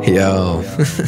Yo.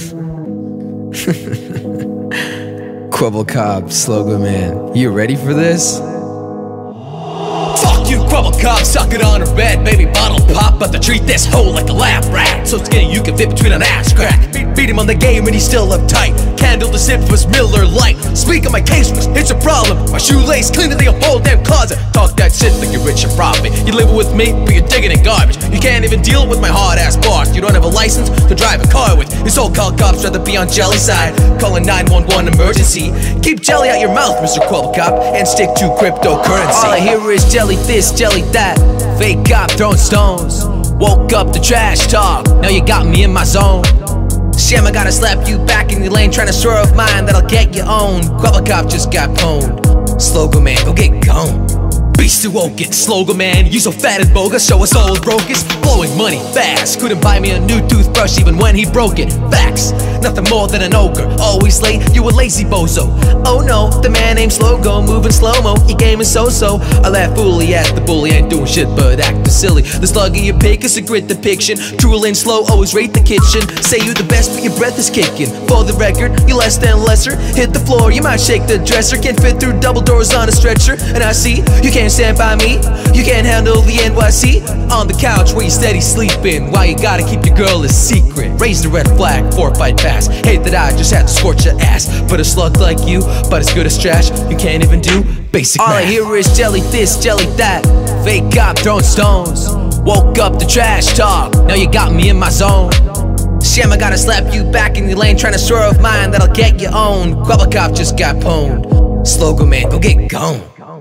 Quibble Cop, Slogan Man, you ready for this? Fuck you, Quibble Cop, suck it on her bed. Baby bottle pop, but to treat this hoe like a lab rat. So skinny you can fit between an ass crack. Beat him on the game and he's still uptight. Candle the sip was Miller Lite. Speak of my case, it's a problem. My shoelace cleaner than a whole damn closet. Talk that shit like you're rich and profit. You live with me, but you're digging in garbage. You can't even deal with my hard ass bars. You don't have a license to drive a car with. Your so-called cops rather be on jelly side. Calling 911 emergency. Keep jelly out your mouth, Mr. Quibble Cop, and stick to cryptocurrency. All I hear is jelly this, jelly that. Fake cop throwing stones. Woke up to trash talk, now you got me in my zone. Sham, I gotta slap you back in your lane, trying to swerve mine, that'll get your own. Quibble Cop just got pwned. Slogan Man, go get gone. Beast who won't get Slogan Man, you so fat and bogus, show us old brokers. Blowing money fast, couldn't buy me a new toothbrush even when he broke it. Facts, nothing more than an ogre. Always late, you a lazy bozo. Oh no, the man named Slogo, moving slow-mo, your game is so-so. I laugh fully at the bully, ain't doing shit but acting silly. The slug in your pig is a grit depiction. True and slow, always rate the kitchen. Say you the best but your breath is kicking. For the record, you less than lesser. Hit the floor, you might shake the dresser. Can't fit through double doors on a stretcher. And I see, you can't stand by me. You can't handle the NYC. On the couch where you steady sleeping, why you gotta keep your girl a secret. Raise the red flag for a fight pass. Hate that I just had to scorch your ass. But a slug like you, but as good as trash, you can't even do basic math. All I hear is jelly this, jelly that. Fake cop throwing stones. Woke up to trash talk, now you got me in my zone. Sham, I gotta slap you back in your lane, trying to swerve mine, that'll get your own. Quibble Cop just got pwned. Slogan Man, go get gone.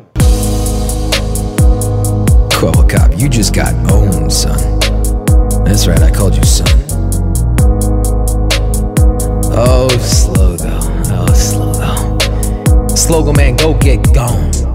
Quibble Cop, you just got owned, son. That's right, I called you son. Oh, slow though. Oh, slow though. Slogan Man, go get gone.